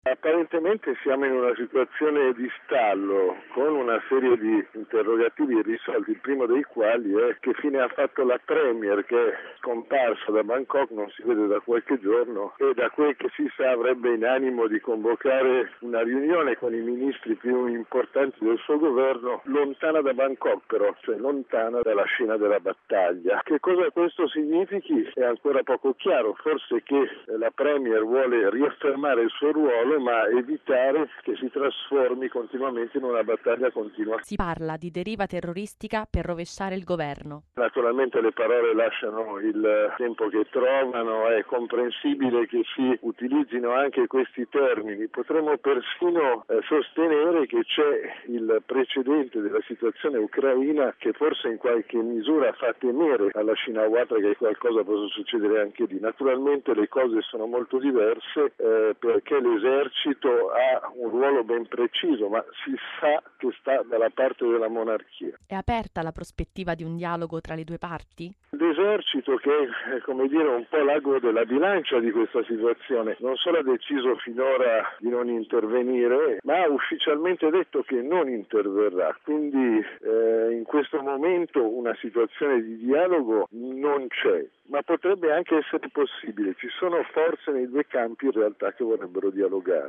Apparentemente siamo in una situazione di stallo con una serie di interrogativi irrisolti, il primo dei quali è che fine ha fatto la Premier, che è scomparsa da Bangkok, non si vede da qualche giorno e da quel che si sa avrebbe in animo di convocare una riunione con i ministri più importanti del suo governo lontana da Bangkok però, cioè lontana dalla scena della battaglia. Che cosa questo significhi è ancora poco chiaro, forse che la Premier vuole riaffermare il suo ruolo ma evitare che si trasformi continuamente in una battaglia continua. Si parla di deriva terroristica per rovesciare il governo. Naturalmente le parole lasciano il tempo che trovano, è comprensibile che si utilizzino anche questi termini. Potremmo persino sostenere che c'è il precedente della situazione ucraina che forse in qualche misura fa temere alla Shinawatra che qualcosa possa succedere anche lì. Naturalmente le cose sono molto diverse perché l'esercito ha un ruolo ben preciso, ma si sa che sta dalla parte della monarchia. È aperta la prospettiva di un dialogo tra le due parti? L'esercito, che è un po' l'ago della bilancia di questa situazione, non solo ha deciso finora di non intervenire, ma ha ufficialmente detto che non interverrà. Quindi in questo momento una situazione di dialogo non c'è, ma potrebbe anche essere possibile. Ci sono forze nei due campi in realtà che vorrebbero dialogare.